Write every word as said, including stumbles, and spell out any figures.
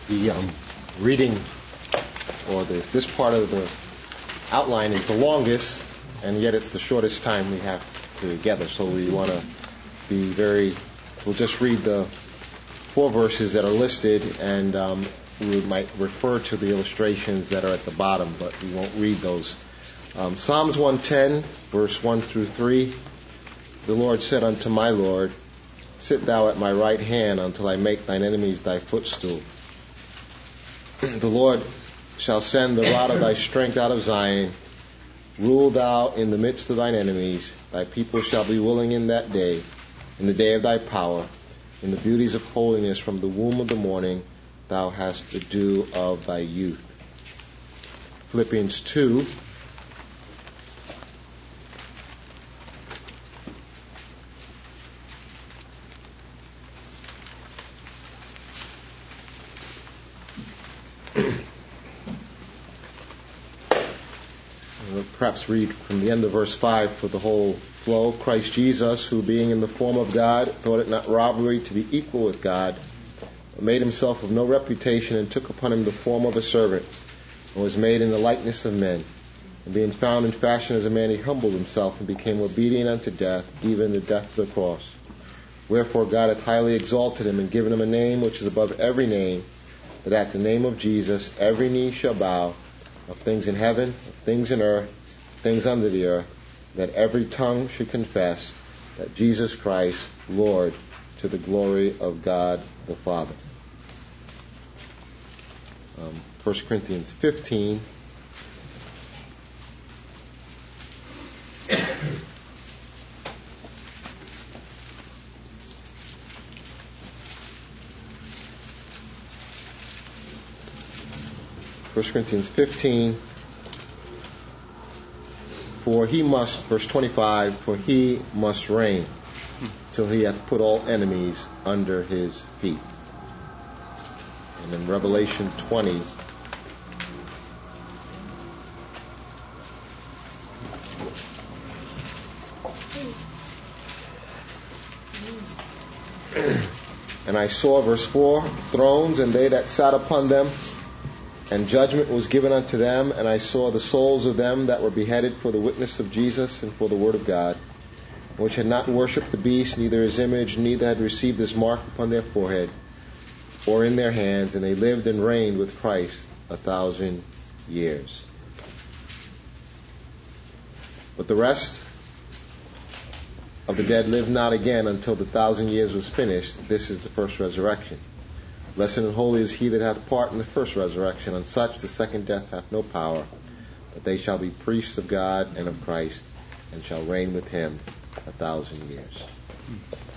The um, reading, or this, this part of the outline is the longest, and yet it's the shortest time we have together. So we want to be very, we'll just read the four verses that are listed, and um, we might refer to the illustrations that are at the bottom, but we won't read those. Um, Psalms one ten, verse one through three. The Lord said unto my Lord, sit thou at my right hand until I make thine enemies thy footstool. The Lord shall send the rod of thy strength out of Zion. Rule thou in the midst of thine enemies. Thy people shall be willing in that day, in the day of thy power. In the beauties of holiness from the womb of the morning, thou hast the dew of thy youth. Philippians two. Perhaps read from the end of verse five for the whole flow. Christ Jesus, who being in the form of God, thought it not robbery to be equal with God, but made himself of no reputation, and took upon him the form of a servant, and was made in the likeness of men. And being found in fashion as a man, he humbled himself, and became obedient unto death, even the death of the cross. Wherefore God hath highly exalted him, and given him a name which is above every name, that at the name of Jesus every knee shall bow, of things in heaven, of things in earth, things under the earth, that every tongue should confess that Jesus Christ, Lord, to the glory of God the Father. Um, First Corinthians fifteen. First Corinthians fifteen. For he must, verse twenty-five, for he must reign till he hath put all enemies under his feet. And in Revelation twenty, and I saw, verse four, thrones, and they that sat upon them, and judgment was given unto them, and I saw the souls of them that were beheaded for the witness of Jesus and for the word of God, which had not worshipped the beast, neither his image, neither had received his mark upon their forehead or in their hands, and they lived and reigned with Christ a thousand years. But the rest of the dead lived not again until the thousand years was finished. This is the first resurrection. Blessed and holy is he that hath part in the first resurrection. On such the second death hath no power, but they shall be priests of God and of Christ, and shall reign with him a thousand years.